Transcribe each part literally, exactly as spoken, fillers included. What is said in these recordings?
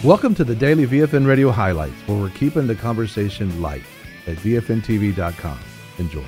Welcome to the Daily V F N Radio Highlights, where we're keeping the conversation light at V F N T V dot com. Enjoy.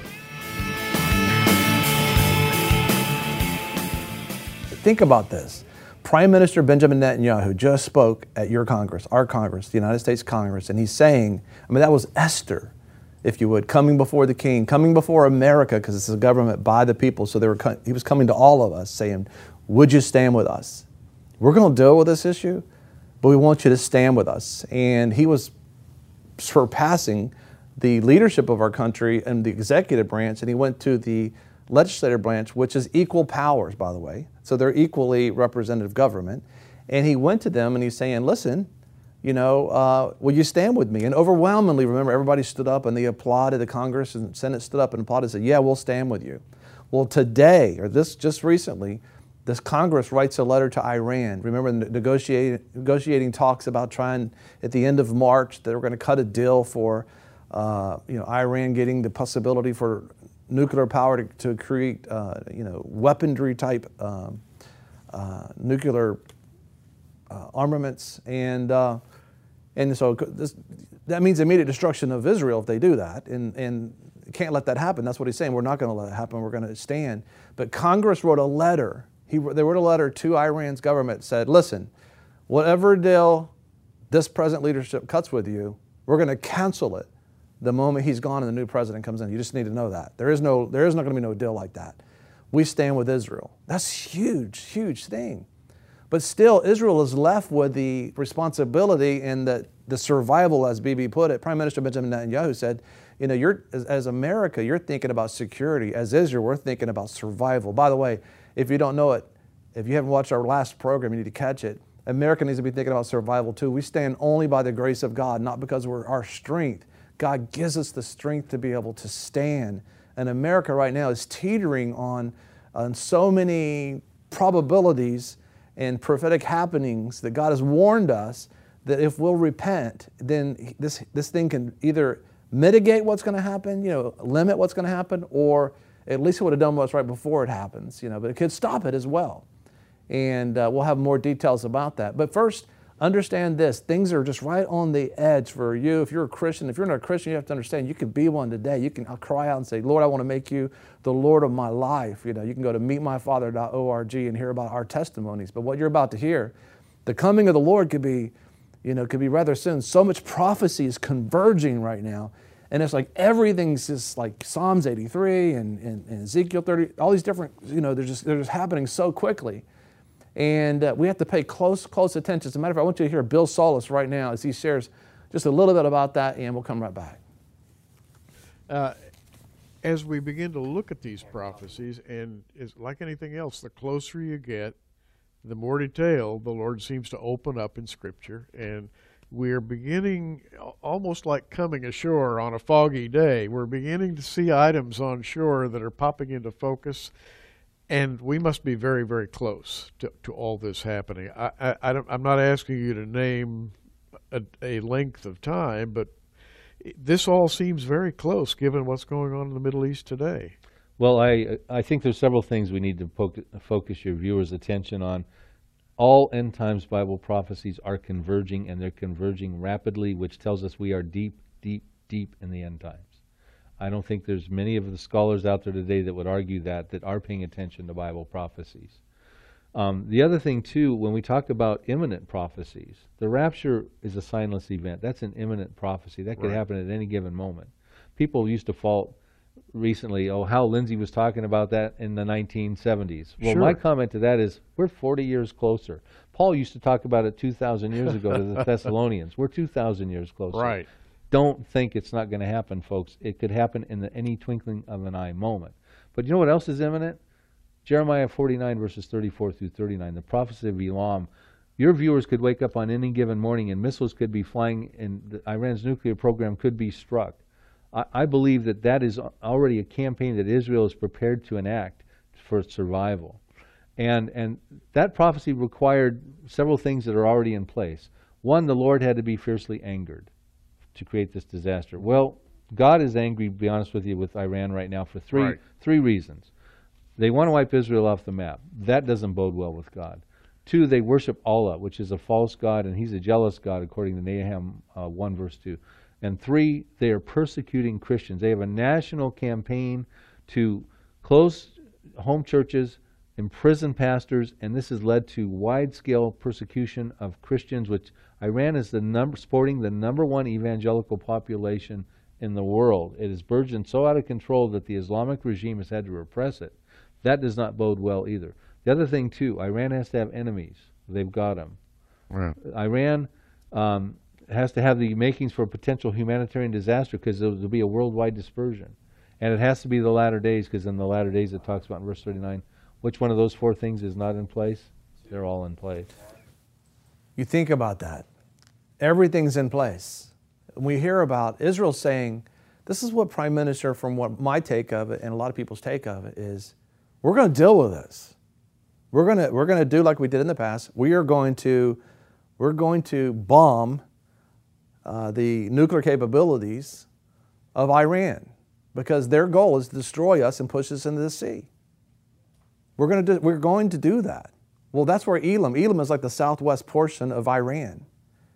Think about this. Prime Minister Benjamin Netanyahu just spoke at your Congress, our Congress, the United States Congress, and he's saying, I mean, that was Esther, if you would, coming before the king, coming before America, because it's a government by the people. So they were, he was coming to all of us saying, would you stand with us? We're going to deal with this issue, but we want you to stand with us. And he was surpassing the leadership of our country and the executive branch, and he went to the legislative branch, which is equal powers, by the way. So they're equally representative government. And he went to them and he's saying, listen, you know, uh, will you stand with me? And overwhelmingly, remember, everybody stood up and they applauded. The Congress and Senate stood up and applauded and said, yeah, we'll stand with you. Well, today, or this just recently, this Congress writes a letter to Iran. Remember the negotiating, negotiating talks about trying, at the end of March, they were going to cut a deal for, uh, you know, Iran getting the possibility for nuclear power to, to create, uh, you know, weaponry type um, uh, nuclear uh, armaments, and uh, and so this, that means immediate destruction of Israel if they do that, and and can't let that happen. That's what he's saying. We're not going to let it happen. We're going to stand. But Congress wrote a letter. He they wrote a letter to Iran's government. Said, listen, whatever deal this present leadership cuts with you, we're going to cancel it the moment he's gone and the new president comes in. You just need to know that. There is no, there is not going to be no deal like that. We stand with Israel. That's huge, huge thing. But still, Israel is left with the responsibility and the, the survival, as Bibi put it. Prime Minister Benjamin Netanyahu said, you know, you're, as, as America, you're thinking about security. As Israel, we're thinking about survival. By the way, if you don't know it, if you haven't watched our last program, you need to catch it. America needs to be thinking about survival too. We stand only by the grace of God, not because we're our strength. God gives us the strength to be able to stand. And America right now is teetering on, on so many probabilities and prophetic happenings that God has warned us that if we'll repent, then this, this thing can either mitigate what's going to happen, you know, limit what's going to happen, or at least it would have done what's right before it happens, you know, but it could stop it as well. And uh, we'll have more details about that. But first, understand this, things are just right on the edge for you. If you're a Christian, if you're not a Christian, you have to understand you can be one today. You can I'll cry out and say, Lord, I want to make you the Lord of my life. You know, you can go to meet my father dot org and hear about our testimonies. But what you're about to hear, the coming of the Lord could be, you know, could be rather soon. So much prophecy is converging right now. And it's like everything's just like Psalms eighty-three and, and, and Ezekiel thirty, all these different, you know, they're just, they're just happening so quickly. And uh, we have to pay close, close attention. As a matter of fact, I want you to hear Bill Solis right now as he shares just a little bit about that, and we'll come right back. Uh, as we begin to look at these prophecies, and is like anything else, the closer you get, the more detail the Lord seems to open up in Scripture. And we're beginning, almost like coming ashore on a foggy day, we're beginning to see items on shore that are popping into focus. And we must be very, very close to, to all this happening. I, I, I don't, I'm not asking you to name a, a length of time, but this all seems very close given what's going on in the Middle East today. Well, I, I think there's several things we need to focus your viewers' attention on. All end times Bible prophecies are converging, and they're converging rapidly, which tells us we are deep, deep, deep in the end times. I don't think there's many of the scholars out there today that would argue that, that are paying attention to Bible prophecies. Um, the other thing, too, when we talk about imminent prophecies, the rapture is a signless event. That's an imminent prophecy. That could Right. happen at any given moment. People used to fault recently, oh, Hal Lindsey was talking about that in the nineteen seventies. Well, Sure. my comment to that is we're forty years closer. Paul used to talk about it two thousand years ago to the Thessalonians. We're two thousand years closer. Right. Don't think it's not going to happen, folks. It could happen in the, any twinkling of an eye moment. But you know what else is imminent? Jeremiah forty-nine, verses thirty-four through thirty-nine, the prophecy of Elam. Your viewers could wake up on any given morning and missiles could be flying and the, Iran's nuclear program could be struck. I, I believe that that is already a campaign that Israel is prepared to enact for its survival. And, and that prophecy required several things that are already in place. One, the Lord had to be fiercely angered to create this disaster. Well, God is angry, to be honest with you, with Iran right now for three Right. three reasons. They want to wipe Israel off the map. That doesn't bode well with God. Two, they worship Allah, which is a false god, and he's a jealous god, according to Nahum uh, one, verse two. And three, they are persecuting Christians. They have a national campaign to close home churches, imprison pastors, and this has led to wide-scale persecution of Christians, which Iran is the number, sporting the number one evangelical population in the world. It has burgeoned so out of control that the Islamic regime has had to repress it. That does not bode well either. The other thing, too, Iran has to have enemies. They've got them. Right. Iran um, has to have the makings for a potential humanitarian disaster because there will be a worldwide dispersion. And it has to be the latter days, because in the latter days it talks about in verse thirty-nine, which one of those four things is not in place? They're all in place. You think about that. Everything's in place. We hear about Israel saying, this is what Prime Minister, from what my take of it and a lot of people's take of it is, we're going to deal with this. We're going to we're going to do like we did in the past. We are going to we're going to bomb uh, the nuclear capabilities of Iran, because their goal is to destroy us and push us into the sea. We're going to do, we're going to do that. Well, that's where Elam. Elam is like the southwest portion of Iran.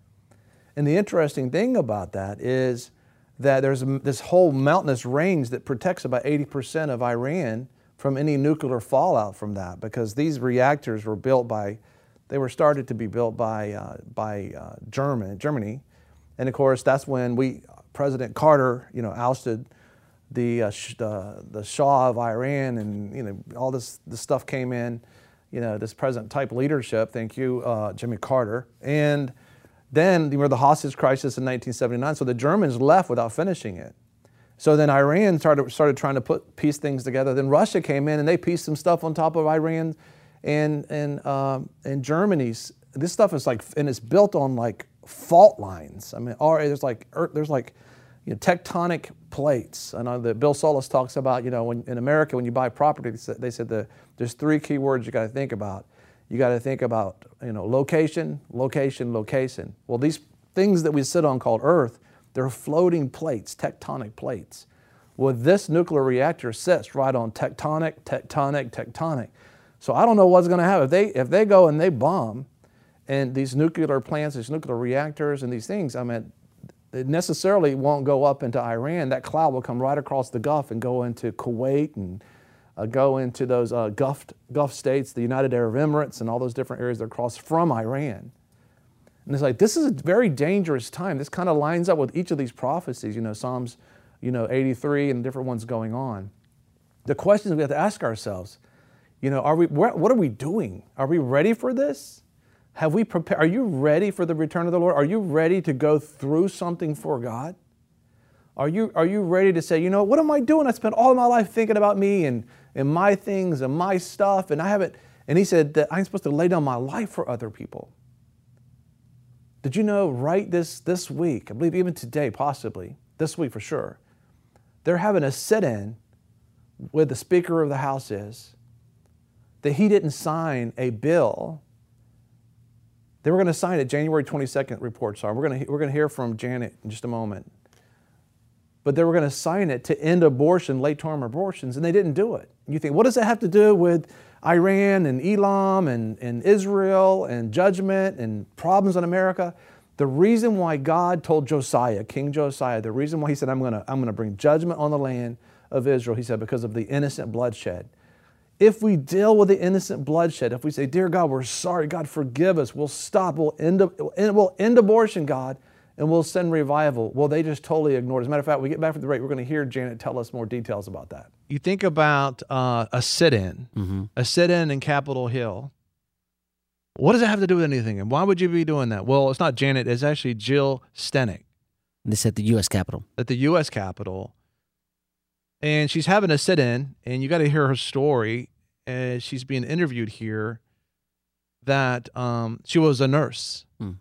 And the interesting thing about that is that there's this whole mountainous range that protects about eighty percent of Iran from any nuclear fallout from that, because these reactors were built by, they were started to be built by, uh, by uh, German, Germany. And of course, that's when we, President Carter, you know, ousted the, uh, sh the, the Shah of Iran, and, you know, all this, this stuff came in, you know, this president type leadership, thank you, uh, Jimmy Carter. And then there were the hostage crisis in nineteen seventy-nine, so the Germans left without finishing it. So then Iran started, started trying to put, piece things together. Then Russia came in and they pieced some stuff on top of Iran and, and, um, and Germany's. This stuff is like, and it's built on like fault lines. I mean, or there's like, there's like, you know, tectonic plates. I know that Bill Solis talks about, you know, when in America, when you buy property, they said the, there's three key words you got to think about. You got to think about, you know, location, location, location. Well, these things that we sit on called Earth, they're floating plates, tectonic plates. Well, this nuclear reactor sits right on tectonic, tectonic, tectonic. So I don't know what's going to happen. If they, if they go and they bomb, and these nuclear plants, these nuclear reactors and these things, I mean, it necessarily won't go up into Iran. That cloud will come right across the Gulf and go into Kuwait and uh, go into those uh, Gulf, Gulf states, the United Arab Emirates, and all those different areas that are across from Iran. And it's like, this is a very dangerous time. This kind of lines up with each of these prophecies, you know, Psalms, you know, eighty-three and different ones going on. The questions we have to ask ourselves, you know, are we, what are we doing? Are we ready for this? Have we prepared? Are you ready for the return of the Lord? Are you ready to go through something for God? Are you, are you ready to say, you know, what am I doing? I spent all of my life thinking about me and, and my things and my stuff, and I haven't, and he said that I'm supposed to lay down my life for other people. Did you know right this, this week, I believe even today possibly, this week for sure, they're having a sit-in where the Speaker of the House is, that he didn't sign a bill. They were going to sign it January twenty-second, reports are. We're going to, we're going to hear from Janet in just a moment. But they were going to sign it to end abortion, late-term abortions, and they didn't do it. You think, what does that have to do with Iran and Elam and, and Israel and judgment and problems in America? The reason why God told Josiah, King Josiah, the reason why he said, I'm going to, I'm going to bring judgment on the land of Israel, he said, because of the innocent bloodshed. If we deal with the innocent bloodshed, if we say, dear God, we're sorry, God, forgive us, we'll stop, we'll end, we'll end abortion, God, and we'll send revival. Well, they just totally ignored it. As a matter of fact, we get back from the break, we're going to hear Janet tell us more details about that. You think about uh, a sit-in, mm-hmm. a sit-in in Capitol Hill. What does it have to do with anything? And why would you be doing that? Well, it's not Janet, it's actually Jill Stenik. This at the U S Capitol. At the U S Capitol. And she's having a sit-in, and you got to hear her story as she's being interviewed here, that um, she was a nurse. Hmm.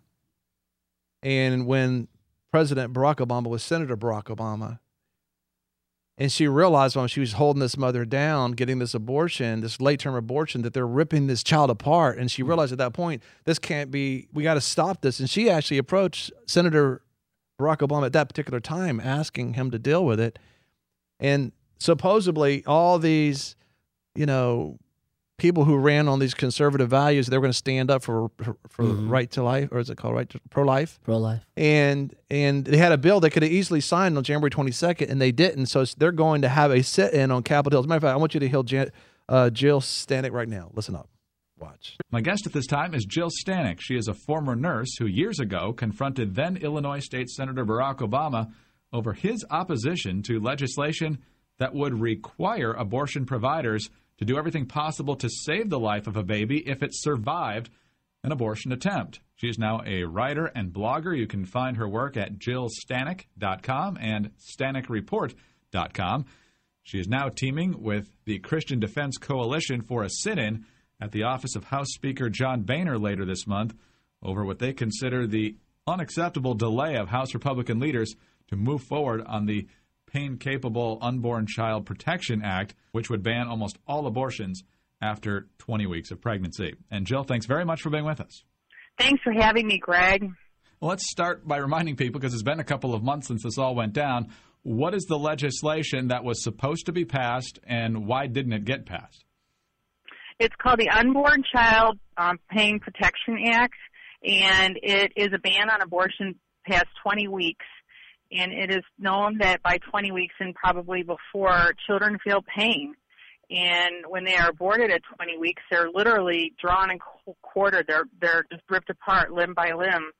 And when President Barack Obama was Senator Barack Obama, and she realized when she was holding this mother down, getting this abortion, this late-term abortion, that they're ripping this child apart. And she realized at that point, this can't be, we got to stop this. And she actually approached Senator Barack Obama at that particular time, asking him to deal with it. And supposedly all these, you know, people who ran on these conservative values, they were going to stand up for for, for Mhm. right to life, or is it called right to pro-life? Pro-life. And and they had a bill they could have easily signed on January twenty-second, and they didn't. So it's- they're going to have a sit-in on Capitol Hill. As a matter of fact, I want you to hear Jan, uh, Jill Stanek right now. Listen up. Watch. My guest at this time is Jill Stanek. She is a former nurse who years ago confronted then Illinois State Senator Barack Obama over his opposition to legislation that would require abortion providers to do everything possible to save the life of a baby if it survived an abortion attempt. She is now a writer and blogger. You can find her work at jill stanek dot com and stanek report dot com. She is now teaming with the Christian Defense Coalition for a sit-in at the office of House Speaker John Boehner later this month over what they consider the unacceptable delay of House Republican leaders to move forward on the Pain-Capable Unborn Child Protection Act, which would ban almost all abortions after twenty weeks of pregnancy. And Jill, thanks very much for being with us. Thanks for having me, Greg. Well, let's start by reminding people, because it's been a couple of months since this all went down, what is the legislation that was supposed to be passed, and why didn't it get passed? It's called the Unborn Child um, Pain Protection Act, and it is a ban on abortion past twenty weeks. And it is known that by twenty weeks and probably before, children feel pain. And when they are aborted at twenty weeks, they're literally drawn and quartered. They're, they're just ripped apart limb by limb.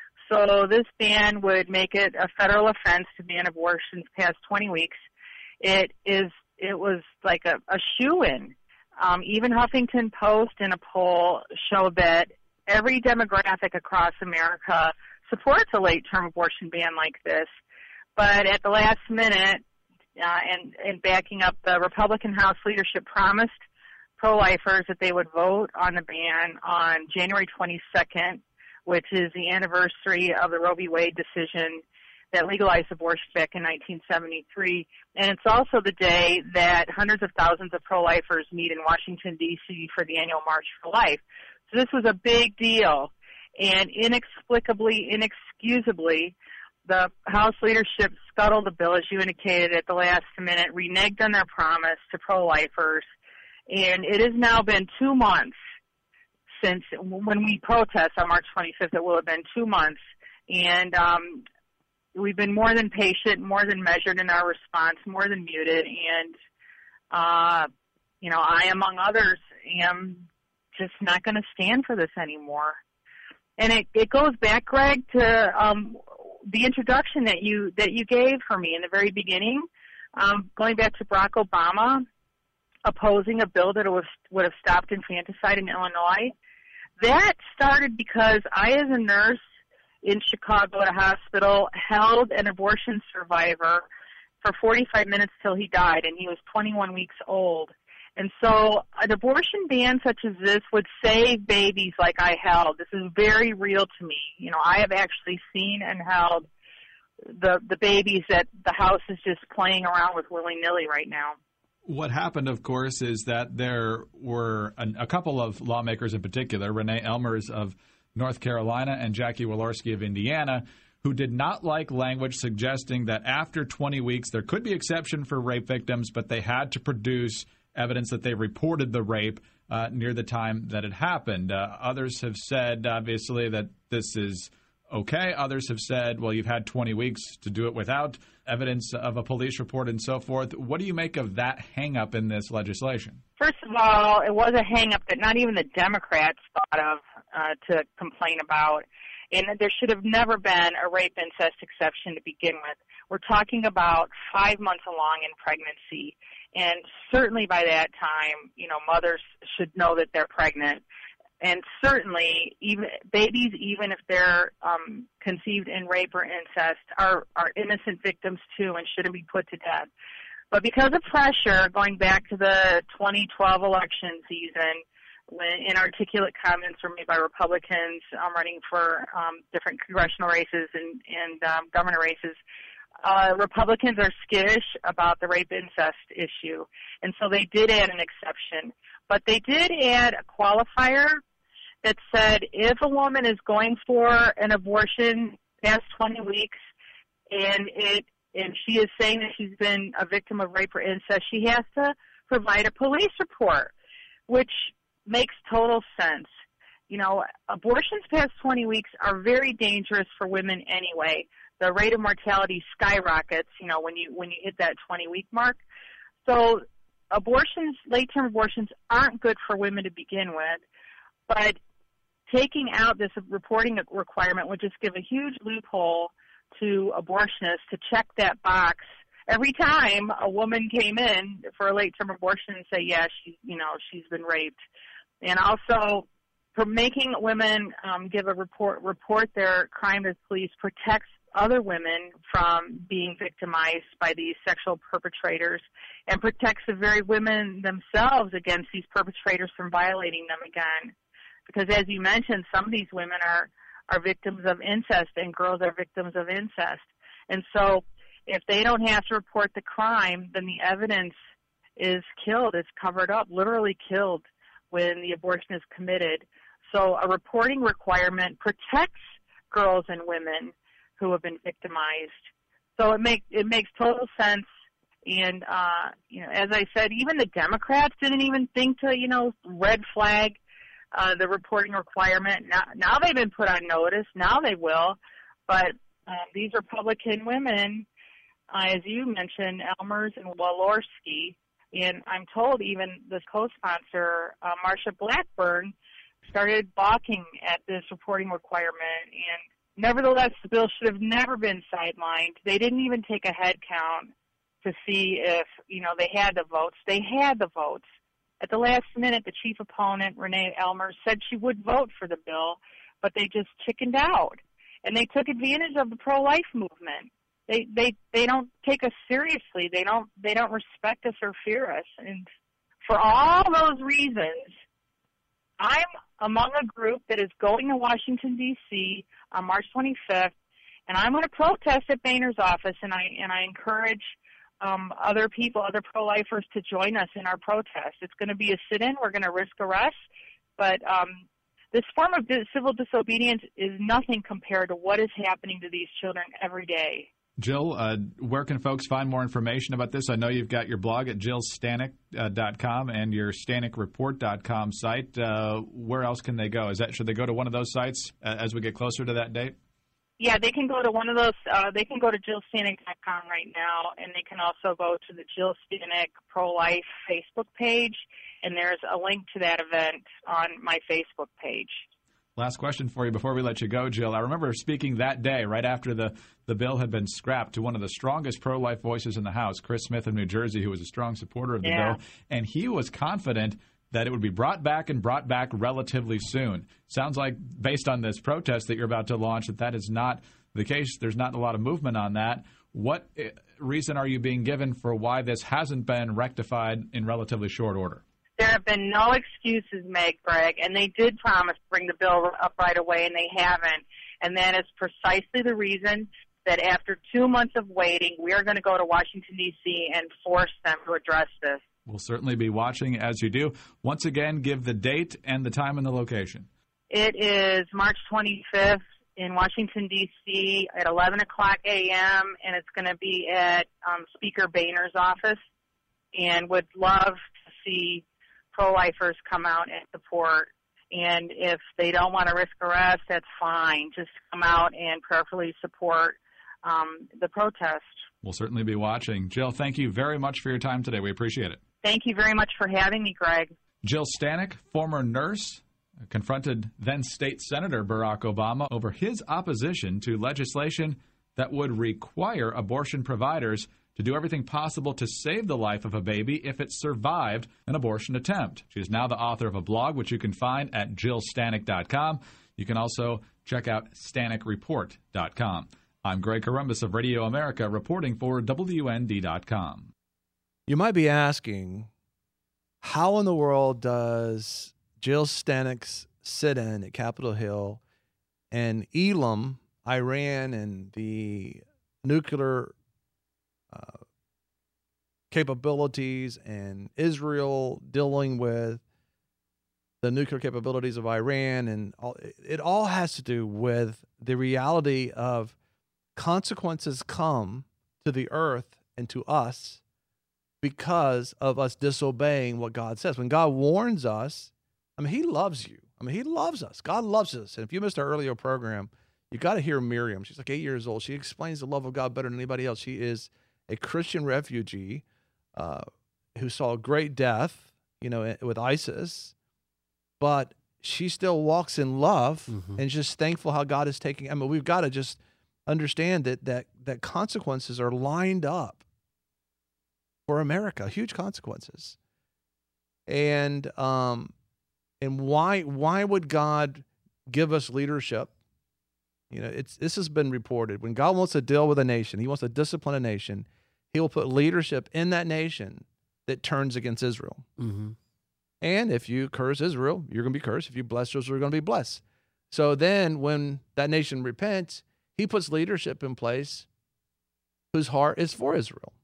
So this ban would make it a federal offense to ban abortions past twenty weeks. It is, it was like a, a shoo-in. Um, even Huffington Post in a poll showed that every demographic across America supports a late-term abortion ban like this. But at the last minute, uh, and, and backing up, the Republican House leadership promised pro-lifers that they would vote on the ban on January twenty-second, which is the anniversary of the Roe v. Wade decision that legalized abortion back in nineteen seventy-three. And it's also the day that hundreds of thousands of pro-lifers meet in Washington, D C for the annual March for Life. So this was a big deal. And inexplicably, inexcusably, the House leadership scuttled the bill, as you indicated, at the last minute, reneged on their promise to pro-lifers. And it has now been two months since when we protest on March twenty-fifth. It will have been two months. And um, we've been more than patient, more than measured in our response, more than muted. And, uh, you know, I, among others, am just not going to stand for this anymore. And it, it goes back, Greg, to um, the introduction that you that you gave for me in the very beginning, um, going back to Barack Obama opposing a bill that was, would have stopped infanticide in Illinois. That started because I, as a nurse in Chicago at a hospital, held an abortion survivor for forty-five minutes till he died, and he was twenty-one weeks old. And so an abortion ban such as this would save babies like I held. This is very real to me. You know, I have actually seen and held the the babies that the House is just playing around with willy-nilly right now. What happened, of course, is that there were a, a couple of lawmakers in particular, Renee Elmers of North Carolina and Jackie Walorski of Indiana, who did not like language suggesting that after twenty weeks there could be exception for rape victims, but they had to produce evidence that they reported the rape uh, near the time that it happened. Uh, others have said, obviously, that this is okay. Others have said, well, you've had twenty weeks to do it without evidence of a police report and so forth. What do you make of that hang-up in this legislation? First of all, it was a hang-up that not even the Democrats thought of uh, to complain about. And there should have never been a rape incest exception to begin with. We're talking about five months along in pregnancy. And certainly by that time, you know, mothers should know that they're pregnant. And certainly, even babies, even if they're um, conceived in rape or incest, are, are innocent victims too and shouldn't be put to death. But because of pressure, going back to the twenty twelve election season, when inarticulate comments were made by Republicans um, running for um, different congressional races and, and um, governor races, uh, Republicans are skittish about the rape incest issue. And so they did add an exception. But they did add a qualifier that said if a woman is going for an abortion past twenty weeks and it and she is saying that she's been a victim of rape or incest, she has to provide a police report. which makes total sense. You know, abortions past twenty weeks are very dangerous for women anyway. The rate of mortality skyrockets, you know, when you when you hit that twenty-week mark. So abortions, late-term abortions, aren't good for women to begin with, but taking out this reporting requirement would just give a huge loophole to abortionists to check that box every time a woman came in for a late-term abortion and say, yeah, she, you know, she's been raped. And also, for making women um, give a report, report their crime to police protects other women from being victimized by these sexual perpetrators and protects the very women themselves against these perpetrators from violating them again. Because as you mentioned, some of these women are, are victims of incest and girls are victims of incest. And so if they don't have to report the crime, then the evidence is killed, it's covered up, literally killed when the abortion is committed. So a reporting requirement protects girls and women who have been victimized. So it makes it makes total sense. And uh, you know, as I said, even the Democrats didn't even think to, you know, red flag uh, the reporting requirement. Now, now they've been put on notice. Now they will. But uh, these Republican women, uh, as you mentioned, Elmers and Walorski, and I'm told even this co-sponsor, uh, Marsha Blackburn, started balking at this reporting requirement. And nevertheless, the bill should have never been sidelined. They didn't even take a head count to see if, you know, they had the votes. They had the votes. At the last minute, the chief opponent, Renee Elmers, said she would vote for the bill, but they just chickened out. And they took advantage of the pro-life movement. They they they don't take us seriously. They don't they don't respect us or fear us. And for all those reasons, I'm among a group that is going to Washington, D C on March twenty-fifth, and I'm going to protest at Boehner's office, and I and I encourage um, other people, other pro-lifers, to join us in our protest. It's going to be a sit-in. We're going to risk arrest, but um, this form of dis- civil disobedience is nothing compared to what is happening to these children every day. Jill, uh, where can folks find more information about this? I know you've got your blog at jill stanek dot com and your stanek report dot com site. Uh, where else can they go? Is that should they go to one of those sites uh, as we get closer to that date? Yeah, they can go to one of those. Uh, they can go to jill stanek dot com right now, and they can also go to the Jill Stanek Pro-Life Facebook page, and there's a link to that event on my Facebook page. Last question for you before we let you go, Jill. I remember speaking that day, right after the, the bill had been scrapped, to one of the strongest pro-life voices in the House, Chris Smith of New Jersey, who was a strong supporter of the yeah. bill, and he was confident that it would be brought back and brought back relatively soon. Sounds like, based on this protest that you're about to launch, that that is not the case. There's not a lot of movement on that. What reason are you being given for why this hasn't been rectified in relatively short order? There have been no excuses made, Greg, and they did promise to bring the bill up right away, and they haven't. And that is precisely the reason that after two months of waiting, we are going to go to Washington, D C and force them to address this. We'll certainly be watching as you do. Once again, give the date and the time and the location. It is March twenty-fifth in Washington, D C at eleven o'clock a.m., and it's going to be at um, Speaker Boehner's office, and would love to see pro-lifers come out and support. And if they don't want to risk arrest, that's fine. Just come out and prayerfully support um, the protest. We'll certainly be watching. Jill, thank you very much for your time today. We appreciate it. Thank you very much for having me, Greg. Jill Stanek, former nurse, confronted then State Senator Barack Obama over his opposition to legislation that would require abortion providers to do everything possible to save the life of a baby if it survived an abortion attempt. She is now the author of a blog, which you can find at jill stanek dot com. You can also check out stanek report dot com. I'm Greg Corombos of Radio America, reporting for W N D dot com. You might be asking, how in the world does Jill Stanek's sit-in at Capitol Hill and Elam, Iran, and the nuclear Uh, capabilities, and Israel dealing with the nuclear capabilities of Iran, and all, it all has to do with the reality of consequences come to the earth and to us because of us disobeying what God says. When God warns us, I mean, he loves you. I mean, he loves us. God loves us. And if you missed our earlier program, you got to hear Miriam. She's like eight years old. She explains the love of God better than anybody else. She is a Christian refugee uh, who saw great death, you know, with ISIS, but she still walks in love mm-hmm. and just thankful how God is taking. I mean, we've got to just understand that that that consequences are lined up for America, huge consequences. And um, and why why would God give us leadership? You know, it's this has been reported. When God wants to deal with a nation, he wants to discipline a nation, he will put leadership in that nation that turns against Israel. Mm-hmm. And if you curse Israel, you're going to be cursed. If you bless Israel, you're going to be blessed. So then when that nation repents, he puts leadership in place whose heart is for Israel.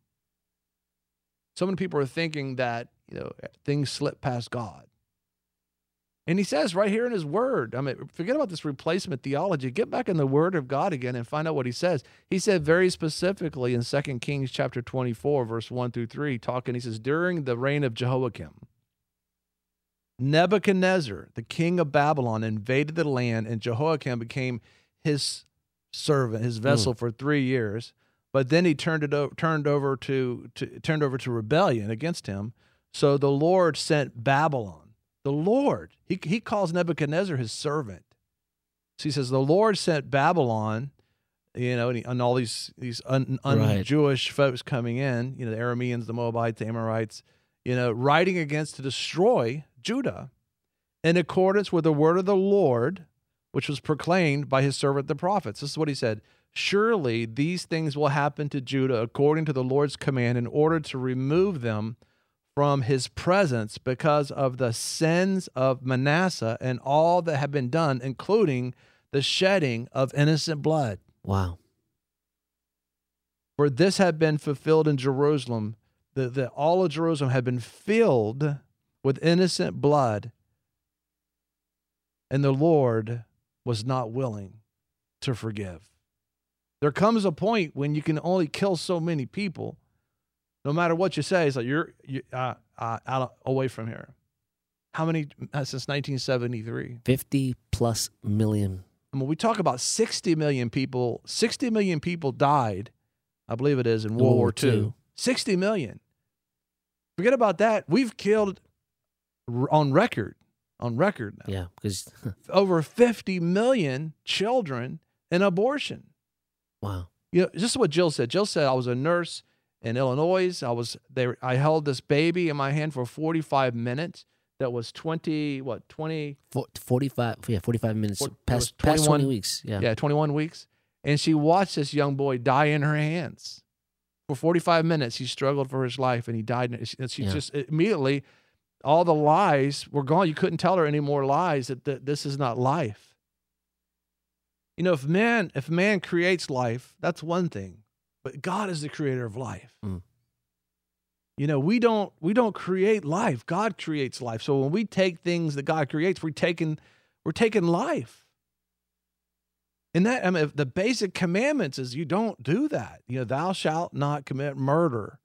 So many people are thinking that, you know, things slip past God. And he says right here in his word, I mean, forget about this replacement theology. Get back in the word of God again and find out what he says. He said very specifically in Second Kings chapter twenty-four, verse one through three, talking, he says, during the reign of Jehoiakim, Nebuchadnezzar, the king of Babylon, invaded the land, and Jehoiakim became his servant, his vessel mm. for three years. But then he turned it over, turned over to, to turned over to rebellion against him. So the Lord sent Babylon. The Lord, he he calls Nebuchadnezzar his servant. So he says the Lord sent Babylon, you know, and, he, and all these these un, un-Jewish right. folks coming in, you know, the Arameans, the Moabites, the Amorites, you know, riding against to destroy Judah in accordance with the word of the Lord, which was proclaimed by his servant the prophets. This is what he said. Surely these things will happen to Judah according to the Lord's command in order to remove them from his presence because of the sins of Manasseh and all that have been done, including the shedding of innocent blood. Wow. For this had been fulfilled in Jerusalem, that the, all of Jerusalem had been filled with innocent blood, and the Lord was not willing to forgive. There comes a point when you can only kill so many people. No matter what you say, it's like you're, you uh, uh, out away from here. How many uh, since nineteen seventy-three? fifty plus million. I mean, we talk about sixty million people. sixty million people died, I believe it is, in World, World War Two. Two. sixty million. Forget about that. We've killed on record, on record now. Yeah, because over fifty million children in abortion. Wow. You know, this is what Jill said. Jill said, I was a nurse in Illinois. I was there. I held this baby in my hand for forty-five minutes. That was twenty, what, twenty? forty-five, yeah, forty-five minutes, four, past, past twenty weeks. Yeah. Yeah, twenty-one weeks. And she watched this young boy die in her hands. For forty-five minutes, he struggled for his life, and he died. And she yeah. just immediately, all the lies were gone. You couldn't tell her any more lies that, that this is not life. You know, if man, if man creates life, that's one thing. But God is the creator of life. Mm. You know, we don't we don't create life. God creates life. So when we take things that God creates, we're taking we're taking life. And that, I mean, the basic commandments is you don't do that. You know, thou shalt not commit murder.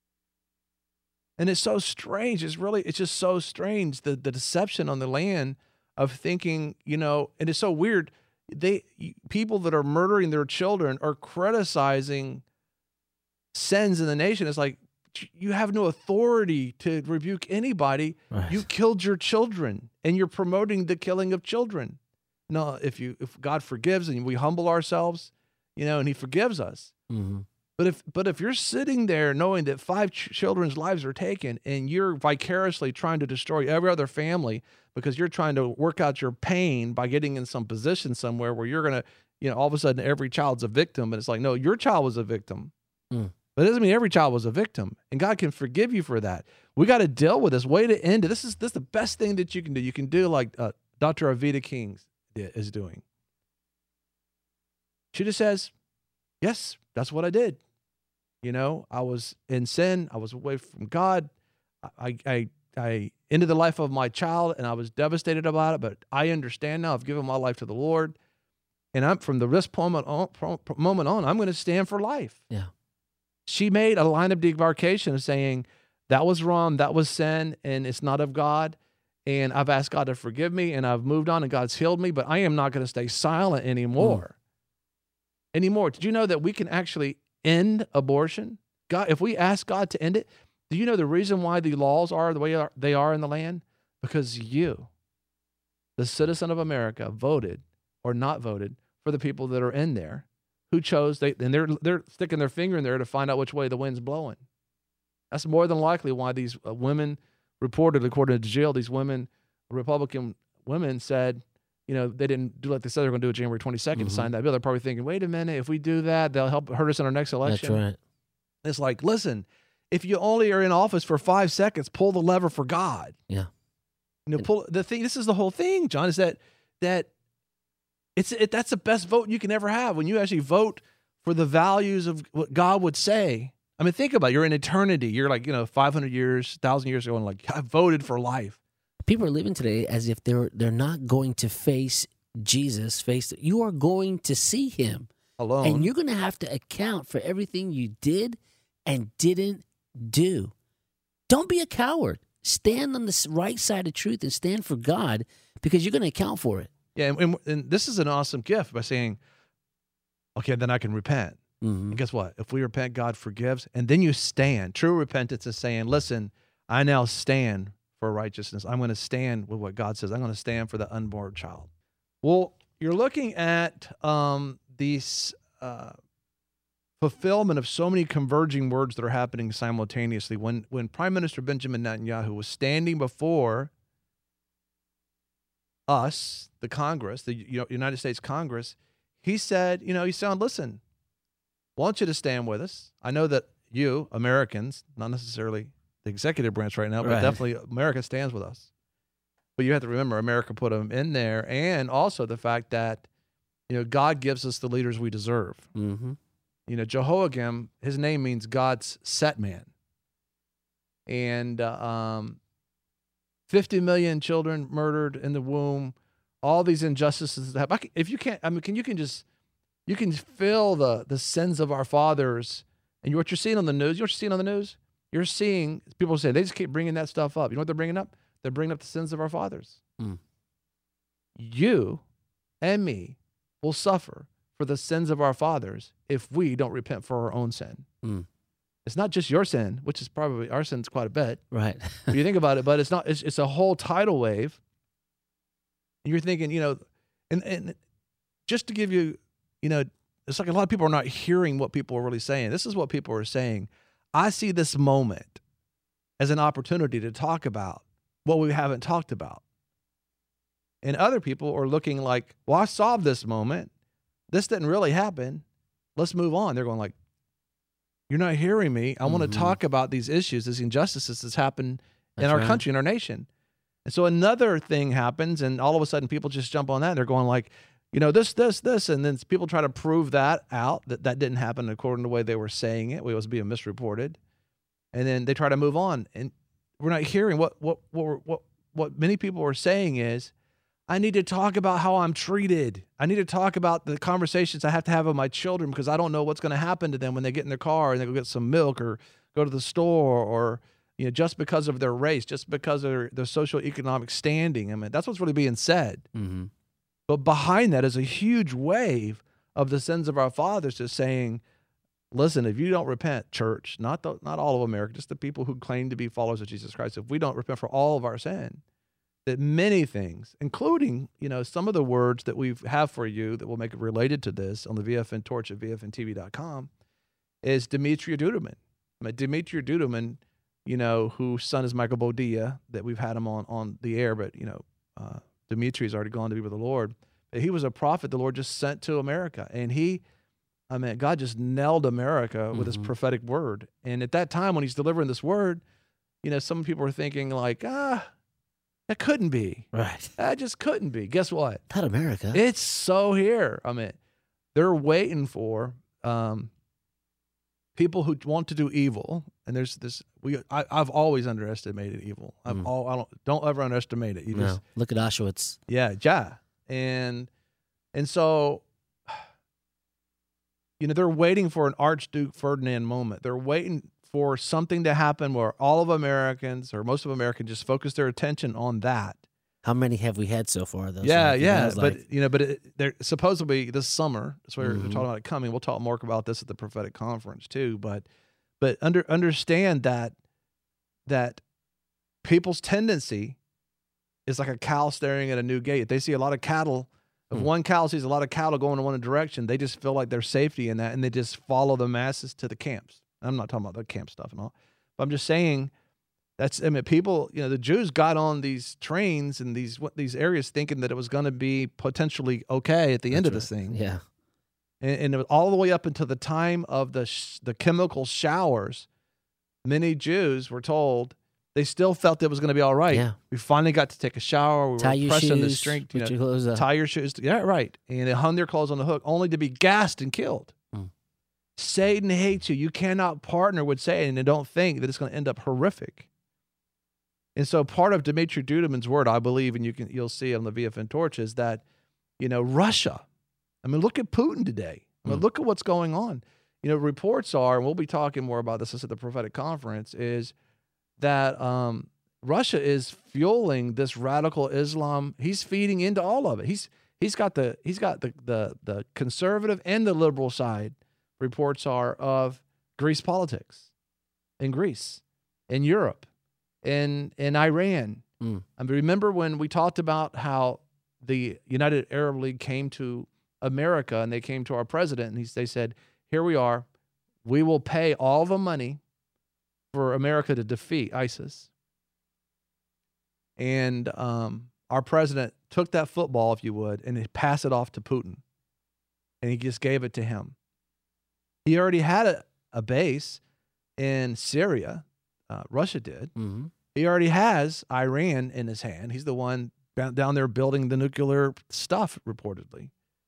And it's so strange. It's really, it's just so strange, the, the deception on the land of thinking, you know, and it's so weird. They people that are murdering their children are criticizing sins in the nation. It's like, you have no authority to rebuke anybody. Right. You killed your children, and you're promoting the killing of children. No, if you if God forgives and we humble ourselves, you know, and He forgives us. Mm-hmm. But if but if you're sitting there knowing that five ch- children's lives are taken, and you're vicariously trying to destroy every other family because you're trying to work out your pain by getting in some position somewhere where you're gonna, you know, all of a sudden every child's a victim, and it's like, no, your child was a victim. Mm. But it doesn't mean every child was a victim, and God can forgive you for that. We got to deal with this. Way to end it. This is this is the best thing that you can do. You can do like uh, Doctor Avita King is doing. She just says, yes, that's what I did. You know, I was in sin. I was away from God. I, I, I ended the life of my child, and I was devastated about it, but I understand now. I've given my life to the Lord, and I'm from the this moment on, moment on, I'm going to stand for life. Yeah. She made a line of demarcation of saying, that was wrong, that was sin, and it's not of God. And I've asked God to forgive me, and I've moved on, and God's healed me, but I am not going to stay silent anymore. Mm. Anymore. Did you know that we can actually end abortion? God, if we ask God to end it, do you know the reason why the laws are the way they are in the land? Because you, the citizen of America, voted or not voted for the people that are in there who chose, they, and they're, they're sticking their finger in there to find out which way the wind's blowing. That's more than likely why these uh, women, reported according to Jill, these women, Republican women said, you know, they didn't do like they said they were going to do it January twenty-second mm-hmm. to sign that bill. They're probably thinking, wait a minute, if we do that, they'll help hurt us in our next election. That's right. It's like, listen, if you only are in office for five seconds, pull the lever for God. Yeah. You know, pull the thing. This is the whole thing, John, is that that it's it, that's the best vote you can ever have when you actually vote for the values of what God would say. I mean, think about it. You're in eternity. You're like, you know, five hundred years, one thousand years ago, and like, I voted for life. People are living today as if they're they're not going to face Jesus. Face you are going to see him alone, and you're going to have to account for everything you did and didn't do. Don't be a coward. Stand on the right side of truth and stand for God, because you're going to account for it. Yeah, and, and, and this is an awesome gift by saying, okay, then I can repent. Mm-hmm. And guess what? If we repent, God forgives, and then you stand. True repentance is saying, listen, I now stand for righteousness. I'm going to stand with what God says. I'm going to stand for the unborn child. Well, you're looking at um, these uh, fulfillment of so many converging words that are happening simultaneously. When when Prime Minister Benjamin Netanyahu was standing before us, the Congress, the United States Congress, he said, you know, he said, listen, I want you to stand with us. I know that you, Americans, not necessarily the executive branch right now, but right. definitely America stands with us. But you have to remember, America put them in there, and also the fact that, you know, God gives us the leaders we deserve. Mm-hmm. You know, Jehoiakim, his name means God's set man. And uh, um, fifty million children murdered in the womb, all these injustices that happen. If you can't, I mean, can you can just, you can feel the the sins of our fathers. And what you're seeing on the news, you know what you're seeing on the news? You're seeing, people say, they just keep bringing that stuff up. You know what they're bringing up? They're bringing up the sins of our fathers. Mm. You and me will suffer for the sins of our fathers if we don't repent for our own sin. Mm. It's not just your sin, which is probably our sin's quite a bit. Right. When you think about it, but it's not, it's, it's a whole tidal wave. And you're thinking, you know, and, and just to give you, you know, it's like a lot of people are not hearing what people are really saying. This is what people are saying. I see this moment as an opportunity to talk about what we haven't talked about. And other people are looking like, well, I solved this moment. This didn't really happen. Let's move on. They're going like, you're not hearing me. I mm-hmm. want to talk about these issues, these injustices that's happened that's in our right. country, in our nation. And so another thing happens, and all of a sudden people just jump on that. And they're going like, you know, this, this, this. And then people try to prove that out, that that didn't happen according to the way they were saying it. It was being misreported. And then they try to move on. And we're not hearing what, what, what, what, what many people are saying is, I need to talk about how I'm treated. I need to talk about the conversations I have to have with my children, because I don't know what's going to happen to them when they get in their car and they go get some milk or go to the store, or, you know, just because of their race, just because of their, their socioeconomic standing. I mean, that's what's really being said. Mm-hmm. But behind that is a huge wave of the sins of our fathers just saying, listen, if you don't repent, church, not the, not all of America, just the people who claim to be followers of Jesus Christ, if we don't repent for all of our sin, that many things, including, you know, some of the words that we have for you that will make it related to this on the V F N Torch at V F N T V dot com, is Demetria Duduman. I mean, Demetria Duduman, you know, whose son is Michael Bodia, that we've had him on, on the air, but, you know, uh, Demetri's already gone to be with the Lord. But he was a prophet the Lord just sent to America. And he, I mean, God just nailed America with mm-hmm. his prophetic word. And at that time when he's delivering this word, you know, some people were thinking like, ah, that couldn't be. Right. That just couldn't be. Guess what? Not America. It's so here. I mean, they're waiting for um, people who want to do evil. And there's this, we, I, I've always underestimated evil. I've mm. all, I don't, don't ever underestimate it. You no. just, Look at Auschwitz. Yeah, yeah. And, and so, you know, they're waiting for an Archduke Ferdinand moment. They're waiting for something to happen where all of Americans or most of Americans just focus their attention on that. How many have we had so far, though? Yeah, So yeah, was but like, you know, but it, they're supposedly this summer. That's why Mhm. they're talking about it coming. We'll talk more about this at the prophetic conference too. But but under understand that that people's tendency is like a cow staring at a new gate. If they see a lot of cattle, if Hmm. one cow sees a lot of cattle going in one direction, they just feel like there's safety in that, and they just follow the masses to the camps. I'm not talking about the camp stuff and all, but I'm just saying that's, I mean, people, you know, the Jews got on these trains and these what these areas thinking that it was going to be potentially okay at the end of this thing, yeah. and, and it was all the way up until the time of the sh- the chemical showers. Many Jews were told they still felt it was going to be all right. Yeah. We finally got to take a shower. We Tie were your pressing the shoes, strength. You put know, your clothes up. tie your shoes. Yeah, right. And they hung their clothes on the hook, only to be gassed and killed. Mm. Satan hates you. You cannot partner with Satan and don't think that it's going to end up horrific. And so part of Dmitry Duduman's word, I believe, and you can you'll see on the V F N Torch, is that, you know, Russia. I mean, look at Putin today. I mean, Mm. look at what's going on. You know, reports are, and we'll be talking more about this at the prophetic conference, is that um, Russia is fueling this radical Islam. He's feeding into all of it. He's he's got the he's got the the the conservative and the liberal side. Reports are of Greece politics, in Greece, in Europe, in in Iran. Mm. I mean, remember when we talked about how the United Arab League came to America and they came to our president and he, they said, "Here we are. We will pay all the money for America to defeat ISIS." And um, our president took that football, if you would, and he passed it off to Putin. And he just gave it to him. He already had a, a base in Syria. Uh, Russia did. Mm-hmm. He already has Iran in his hand. He's the one down down there building the nuclear stuff, reportedly.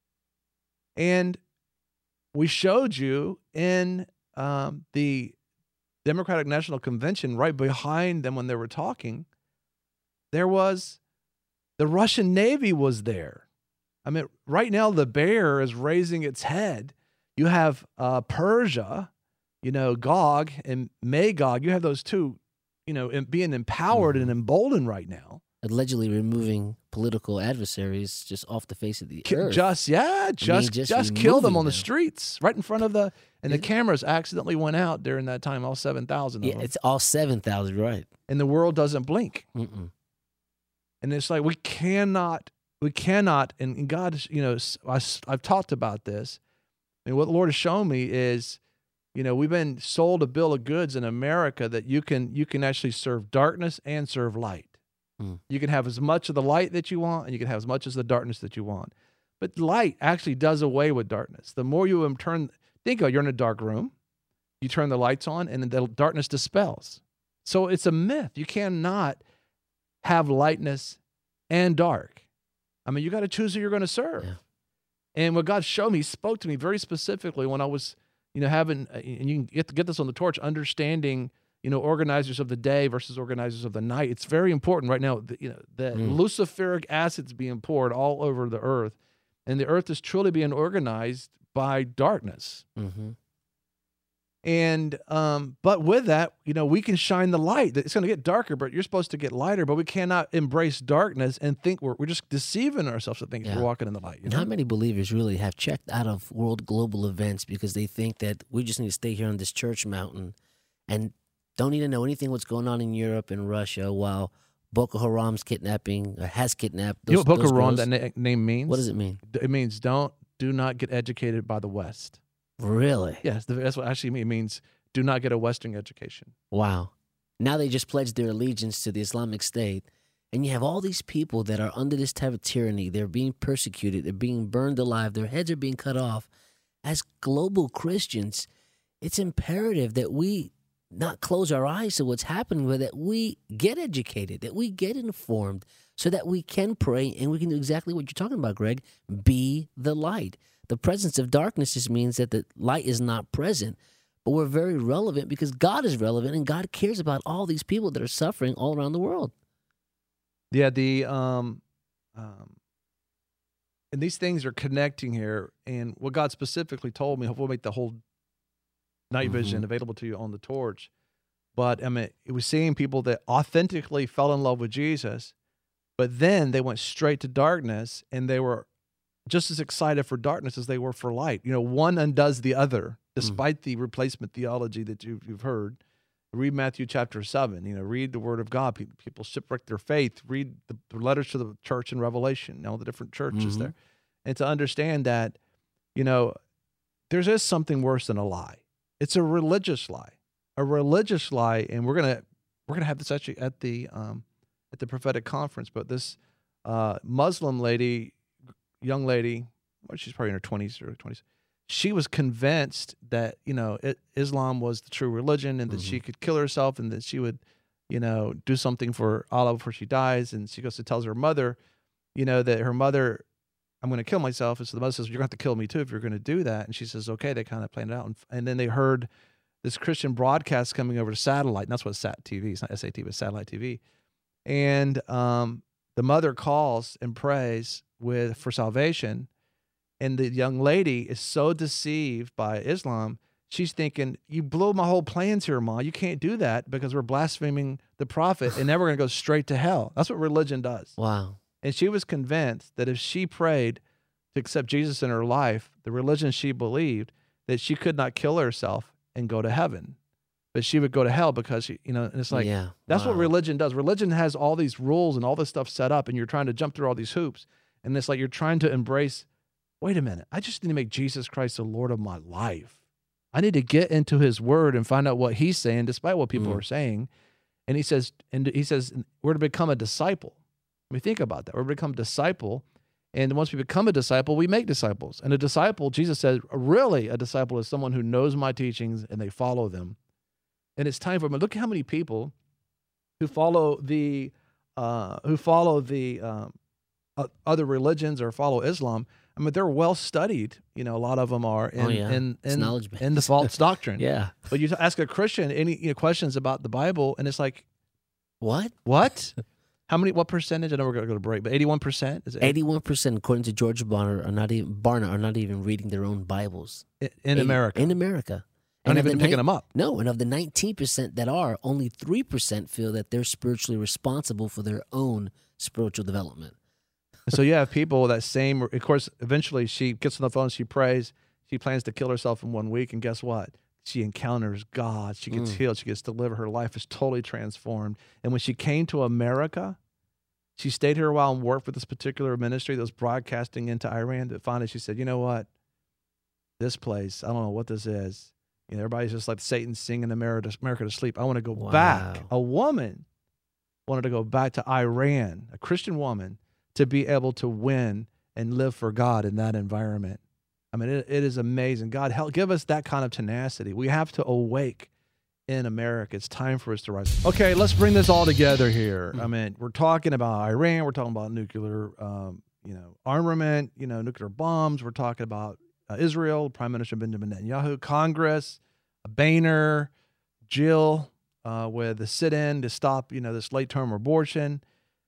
And we showed you in um, the Democratic National Convention, right behind them when they were talking, there was the Russian Navy was there. I mean, right now the bear is raising its head. You have uh, Persia, you know, Gog and Magog. You have those two, you know, in, being empowered Mhm. and emboldened right now. Allegedly removing political adversaries just off the face of the Ki- earth. Just yeah, just just just, kill them removing on the them. streets, right in front of the, and the Yeah. cameras accidentally went out during that time. All seven thousand of yeah, them, it's all seven thousand, right? and the world doesn't blink. Mm-mm. And it's like we cannot, we cannot, and, and God, is, you know, s- I, have talked about this, and what the Lord has shown me is, you know, we've been sold a bill of goods in America that you can you can actually serve darkness and serve light. Mm. You can have as much of the light that you want, and you can have as much as the darkness that you want. But light actually does away with darkness. The more you turn, think of it, you're in a dark room, you turn the lights on, and then the darkness dispels. So it's a myth. You cannot have lightness and dark. I mean, you got to choose who you're going to serve. Yeah. And what God showed me, He spoke to me very specifically when I was, you know, having, uh, and you can get to get this on the torch, understanding, you know, organizers of the day versus organizers of the night. It's very important right now. that, You know, that Mm. luciferic acid's being poured all over the earth, and the earth is truly being organized by darkness. Mm-hmm. And um, but with that, you know, we can shine the light. It's going to get darker, but you're supposed to get lighter. But we cannot embrace darkness and think we're we're just deceiving ourselves to think Yeah. we're walking in the light. You And know? how many believers really have checked out of world global events because they think that we just need to stay here on this church mountain and don't need to know anything what's going on in Europe and Russia while Boko Haram's kidnapping or has kidnapped those, you know what Boko those Haram, girls? that na- name means? What does it mean? It means don't, do not get educated by the West. Really? Yes, that's what actually mean. It means do not get a Western education. Wow. Now they just pledged their allegiance to the Islamic State. And you have all these people that are under this type of tyranny. They're being persecuted. They're being burned alive. Their heads are being cut off. As global Christians, it's imperative that we not close our eyes to what's happening, but that we get educated, that we get informed so that we can pray and we can do exactly what you're talking about, Greg. Be the light. The presence of darkness just means that the light is not present. But we're very relevant because God is relevant and God cares about all these people that are suffering all around the world. Yeah, the um, um, and these things are connecting here. And what God specifically told me, hopefully, we'll make the whole night Mhm. vision available to you on the torch. But I mean, it was seeing people that authentically fell in love with Jesus, but then they went straight to darkness, and they were just as excited for darkness as they were for light. You know, one undoes the other, despite the replacement theology that you've, you've heard. Read Matthew chapter seven. You know, read the Word of God. People, people shipwreck their faith. Read the, the letters to the church in Revelation, all the different churches Mhm. there, and to understand that, you know, there is something worse than a lie. It's a religious lie, a religious lie, and we're gonna we're gonna have this actually at the um, at the prophetic conference. But this uh, Muslim lady, young lady, well, she's probably in her twenties or twenties. She was convinced that, you know, it, Islam was the true religion, and that Mhm. she could kill herself, and that she would, you know, do something for Allah before she dies. And she goes to tells her mother, you know, that her mother, I'm going to kill myself. And so the mother says, you're going to have to kill me too if you're going to do that. And she says, okay. They kind of planned it out. And, and then they heard this Christian broadcast coming over to satellite. And that's what Sat T V, it's not S A T, but satellite T V. And um, the mother calls and prays with for salvation. And the young lady is so deceived by Islam, she's thinking, you blew my whole plans here, Ma. You can't do that because we're blaspheming the prophet, and now we're going to go straight to hell. That's what religion does. Wow. And she was convinced that if she prayed to accept Jesus in her life, the religion she believed, that she could not kill herself and go to heaven, but she would go to hell because she, you know, and it's like, Yeah. that's what Wow. religion does. Religion has all these rules and all this stuff set up, and you're trying to jump through all these hoops. And it's like you're trying to embrace, wait a minute, I just need to make Jesus Christ the Lord of my life. I need to get into his word and find out what he's saying, despite what people Mm. are saying. And he says, and he says, we're to become a disciple. I mean, think about that. We're to become a disciple. And once we become a disciple, we make disciples. And a disciple, Jesus says, really, a disciple is someone who knows my teachings and they follow them. And it's time for them. Look at how many people who follow the uh, who follow the um, uh, other religions or follow Islam. I mean, they're well studied. You know, a lot of them are in Oh, yeah. in It's in, knowledge base. in the false doctrine. Yeah. But you ask a Christian any you know, questions about the Bible, and it's like, What? what? How many? What percentage? I know we're going to go to break, but eighty-one percent is it Eighty-one percent, according to George Barna, are not even Barna are not even reading their own Bibles in, in eighty America. In America, Not And of even the picking nine- them up. No, and of the nineteen percent that are, only three percent feel that they're spiritually responsible for their own spiritual development. So you have people that same. Of course, eventually she gets on the phone. She prays. She plans to kill herself in one week, and guess what? She encounters God. She gets Mm. healed. She gets delivered. Her life is totally transformed. And when she came to America, she stayed here a while and worked with this particular ministry that was broadcasting into Iran. That finally she said, "You know what? This place, I don't know what this is. You know, everybody's just like Satan singing America, America to sleep. I want to go back." Wow. A woman wanted to go back to Iran, a Christian woman, to be able to win and live for God in that environment. I mean, it, it is amazing. God, help give us that kind of tenacity. We have to awake in America. It's time for us to rise. Okay, let's bring this all together here. I mean, we're talking about Iran. We're talking about nuclear, um, you know, armament. You know, nuclear bombs. We're talking about uh, Israel. Prime Minister Benjamin Netanyahu, Congress, Boehner, Jill, uh, with the sit-in to stop, you know, this late-term abortion.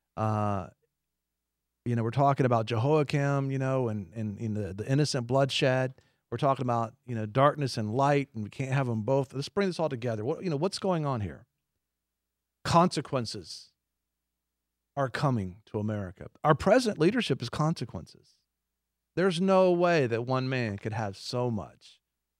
Uh, You know, we're talking about Jehoiakim, you know, and, and, and the, the innocent bloodshed. We're talking about, you know, darkness and light, and we can't have them both. Let's bring this all together. What, you know, what's going on here? Consequences are coming to America. Our present leadership is consequences. There's no way that one man could have so much.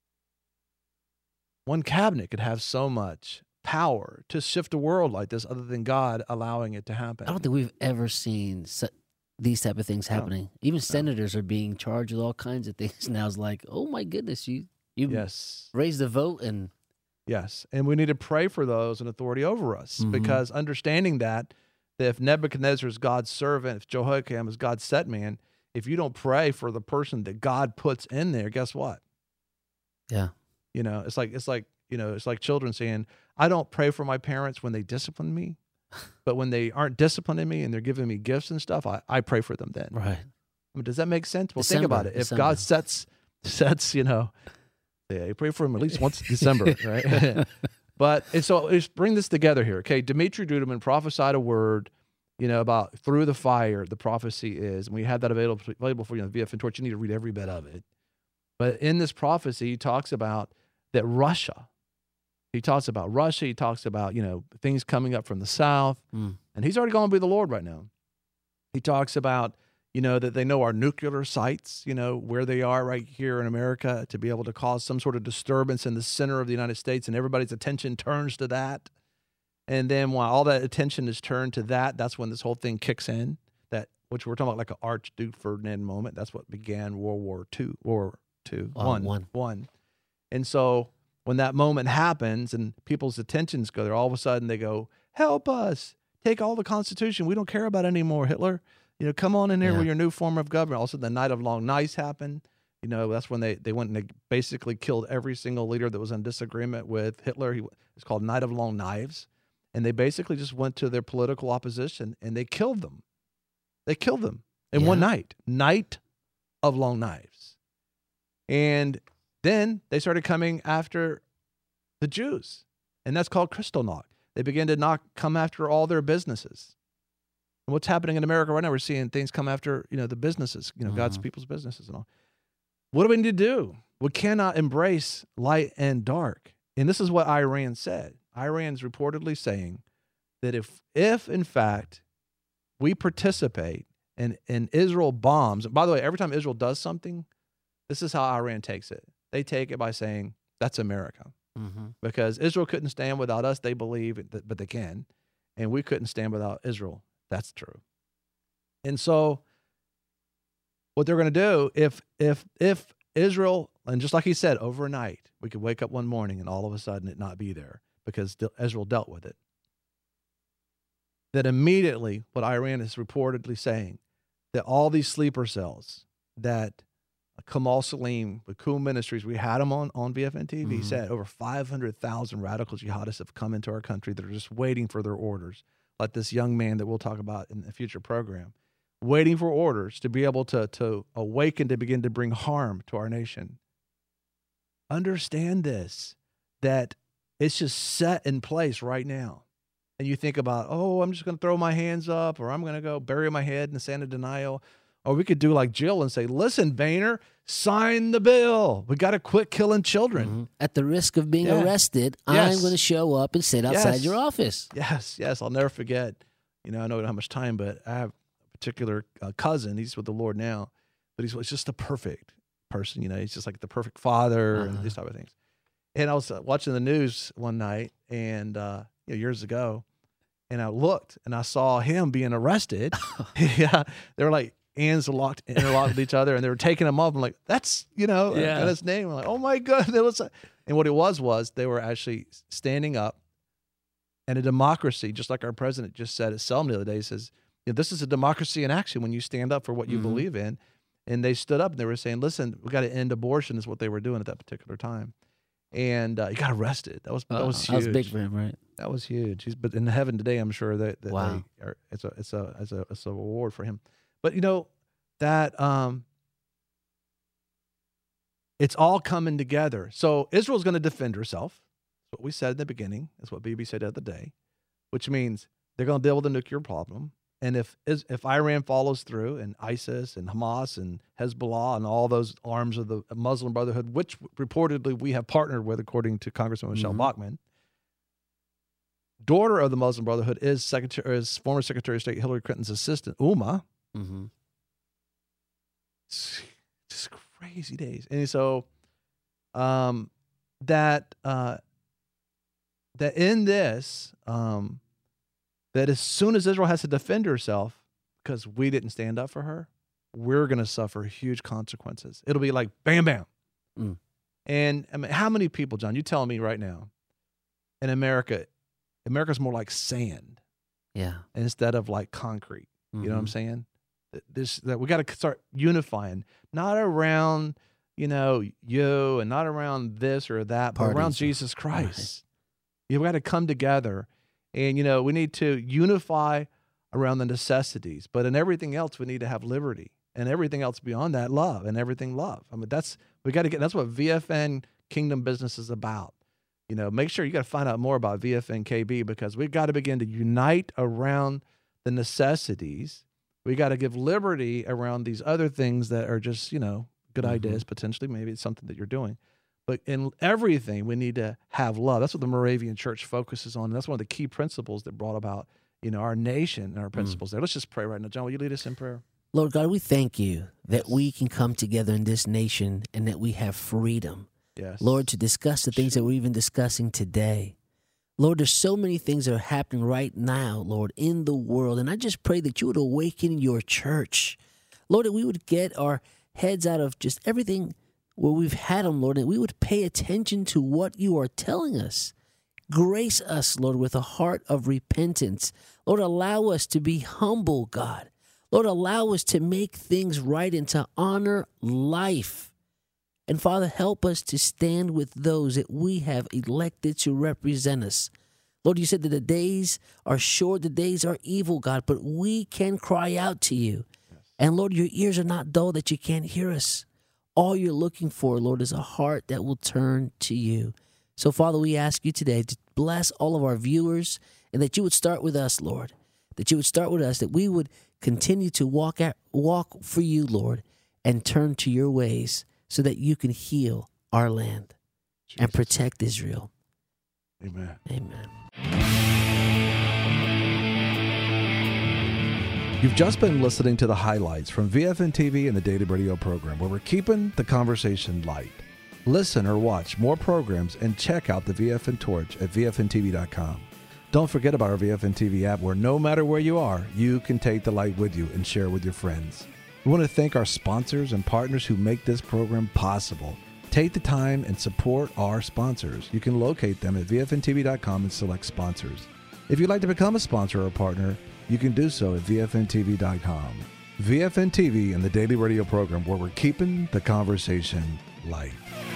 One cabinet could have so much power to shift the world like this other than God allowing it to happen. I don't think we've ever seen su- these type of things No. happening. Even senators are being charged with all kinds of things now. It's like, oh my goodness, you you Yes. raised the vote and Yes, and we need to pray for those in authority over us, Mhm. because understanding that, that if Nebuchadnezzar is God's servant, if Jehoiakim is God's set man, if you don't pray for the person that God puts in there, guess what? yeah, You know, it's like it's like you know, it's like children saying, "I don't pray for my parents when they discipline me, but when they aren't disciplining me and they're giving me gifts and stuff, I, I pray for them then." right. I mean, does that make sense? Well, think December, about it. If December. God sets sets, you know, yeah, you pray for him at least once in December, right? But and so let's bring this together here. Okay, Dimitri Duduman prophesied a word, you know, about through the fire. The prophecy is, and we have that available available for you on the V F N Torch. You need to read every bit of it. But in this prophecy, he talks about that Russia, he talks about Russia, he talks about, you know, things coming up from the south, Mm. and he's already gone to be the Lord right now. He talks about, you know, that they know our nuclear sites, you know, where they are right here in America, to be able to cause some sort of disturbance in the center of the United States, and everybody's attention turns to that. And then while all that attention is turned to that, that's when this whole thing kicks in, that which we're talking about like an Archduke Ferdinand moment. That's what began World War Two, War Two, Oh, one, one. one. And so when that moment happens and people's attentions go there, all of a sudden they go, help us, take all the Constitution. We don't care about it anymore, Hitler. You know, come on in here Yeah. with your new form of government. Also, the Night of Long Knives happened. You know, that's when they, they went and they basically killed every single leader that was in disagreement with Hitler. He, it's called Night of Long Knives. And they basically just went to their political opposition and they killed them. They killed them in Yeah. one night. Night of Long Knives. And then they started coming after the Jews. And that's called Kristallnacht. They began to knock, come after all their businesses. And what's happening in America right now, we're seeing things come after, you know, the businesses, you know, God's Mhm. people's businesses and all. What do we need to do? We cannot embrace light and dark. And this is what Iran said. Iran's reportedly saying that if, if in fact, we participate and, and Israel bombs, and by the way, every time Israel does something, this is how Iran takes it. They take it by saying, that's America. Mm-hmm. Because Israel couldn't stand without us, they believe, that, but they can. And we couldn't stand without Israel. That's true. And so what they're going to do, if if if Israel, and just like he said, overnight, we could wake up one morning and all of a sudden it not be there because Israel dealt with it, that immediately what Iran is reportedly saying, that all these sleeper cells that Kamal Salim with Cool Ministries, we had him on, on B F N T V, Mhm. said over five hundred thousand radical jihadists have come into our country that are just waiting for their orders, like this young man that we'll talk about in a future program, waiting for orders to be able to, to awaken, to begin to bring harm to our nation. Understand this, that it's just set in place right now. And you think about, oh, I'm just going to throw my hands up, or I'm going to go bury my head in the sand of denial. Or we could do like Jill and say, listen, Boehner, sign the bill. We got to quit killing children. Mhm. At the risk of being Yeah. arrested, Yes. I'm going to show up and sit outside Yes. your office. Yes, yes. I'll never forget. You know, I don't know how much time, but I have a particular uh, cousin. He's with the Lord now, but he's, he's just the perfect person. You know, he's just like the perfect father and Uh-huh. these type of things. And I was uh, watching the news one night and, uh, you know, years ago, and I looked and I saw him being arrested. Yeah. They were like, hands locked, interlocked with each other, and they were taking him off. I'm like, that's, you know, Yeah. got his name. I'm like, oh my God. That was, and what it was, was they were actually standing up, and a democracy, just like our president just said at Selma the other day, he says, you know, this is a democracy in action when you stand up for what you Mhm. believe in. And they stood up and they were saying, listen, we got to end abortion is what they were doing at that particular time. And uh, he got arrested. That was, that Uh, was that was huge. big for him, right? That was huge. He's, but in heaven today, I'm sure that, that Wow. they are, it's a, it's a, it's a, it's a reward for him. But you know, that um, it's all coming together. So Israel's going to defend herself. That's what we said in the beginning. That's what B B said the other day, which means they're going to deal with the nuclear problem. And if if Iran follows through, and ISIS and Hamas and Hezbollah and all those arms of the Muslim Brotherhood, which reportedly we have partnered with, according to Congressman Michelle Mhm. Bachmann, daughter of the Muslim Brotherhood is Secretary, is former Secretary of State Hillary Clinton's assistant, Uma. Mm-hmm. It's just crazy days. And so um, that uh, that in this, um, that as soon as Israel has to defend herself because we didn't stand up for her, we're going to suffer huge consequences. It'll be like bam, bam. Mm. And I mean, how many people, John, you tell me right now, in America, America's more like sand Yeah. instead of like concrete. You know what I'm Mhm. saying? That This that we got to start unifying, not around, you know, you and not around this or that, but around Parties. Jesus Christ. You've got to come together, and you know we need to unify around the necessities. But in everything else, we need to have liberty, and everything else beyond that, love, and everything love. I mean, that's we got to get. That's what V F N Kingdom Business is about. You know, make sure you got to find out more about V F N K B because we've got to begin to unite around the necessities. We got to give liberty around these other things that are just, you know, good Mhm. ideas, potentially. Maybe it's something that you're doing. But in everything, we need to have love. That's what the Moravian Church focuses on. And that's one of the key principles that brought about, you know, our nation and our principles there. Let's just pray right now. John, will you lead us in prayer? Lord God, we thank you that we can come together in this nation and that we have freedom. Yes. Lord, to discuss the things that we're even discussing today. Lord, there's so many things that are happening right now, Lord, in the world. And I just pray that you would awaken your church. Lord, that we would get our heads out of just everything where we've had them, Lord, and we would pay attention to what you are telling us. Grace us, Lord, with a heart of repentance. Lord, allow us to be humble, God. Lord, allow us to make things right and to honor life. And Father, help us to stand with those that we have elected to represent us. Lord, you said that the days are short, the days are evil, God, but we can cry out to you. Yes. And Lord, your ears are not dull that you can't hear us. All you're looking for, Lord, is a heart that will turn to you. So, Father, we ask you today to bless all of our viewers and that you would start with us, Lord, that you would start with us, that we would continue to walk at, walk for you, Lord, and turn to your ways so that you can heal our land Jesus. And protect Israel. Amen. Amen. You've just been listening to the highlights from V F N T V and the Daily Radio program, where we're keeping the conversation light. Listen or watch more programs and check out the V F N Torch at V F N T V dot com. Don't forget about our V F N T V app, where no matter where you are, you can take the light with you and share with your friends. We want to thank our sponsors and partners who make this program possible. Take the time and support our sponsors. You can locate them at V F N T V dot com and select sponsors. If you'd like to become a sponsor or a partner, you can do so at V F N T V dot com. V F N T V and the Daily Radio program, where we're keeping the conversation light.